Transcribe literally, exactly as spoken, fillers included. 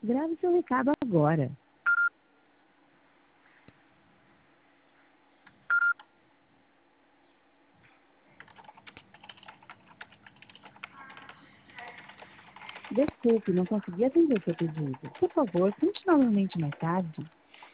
Grave seu recado agora. Desculpe, não consegui atender seu pedido. Por favor, tente novamente mais tarde.